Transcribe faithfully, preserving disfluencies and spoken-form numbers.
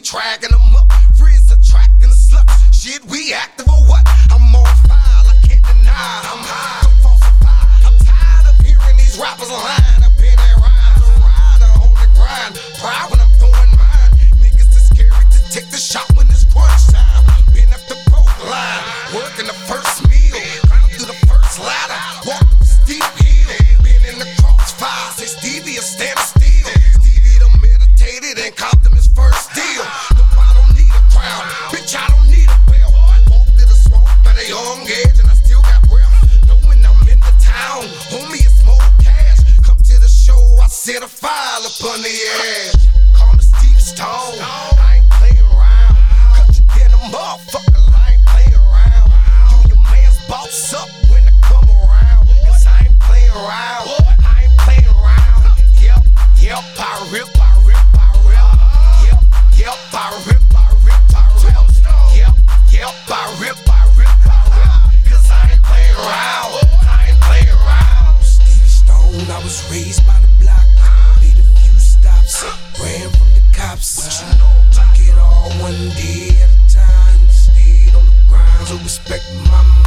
dragging them up. Frizz attracting the sluts. Shit, we active or what? I'm on fire, I can't deny. I'm high, don't falsify. I'm tired of hearing these rappers line up in their rhymes. A rider on the grind, proud when I'm throwing mine. Niggas is scared to take the shot when it's crunch time. Been up the boat line, working the first meal, climb through the first ladder, walk up a steep hill. Been in the crossfire, say Stevie is standing still. Stevie done meditated and copped him his first deal. Look, I don't need a crown, bitch, I don't need a belt. Walk through the swamp at a young age and I still got breath. Knowing I'm in the town, homie, it's more cash. Come to the show, I set a file upon the edge. Call me Steve Stone, I ain't playing around. Cut your denim, motherfucker, I ain't playing around. You your man's boss up when I come around. Cause I ain't playing around, I ain't playing around. Yep, yep, I rip, I rip, I rip. Yep, yep, I rip, I rip, I rip. Yep, yep, I rip, I rip, I rip. Cause I ain't playing around, I ain't playing around. Stevie Stone, I was raised by the block. Made a few stops, ran from the cops. Took it all one day at a time. Stayed on the grind, so respect my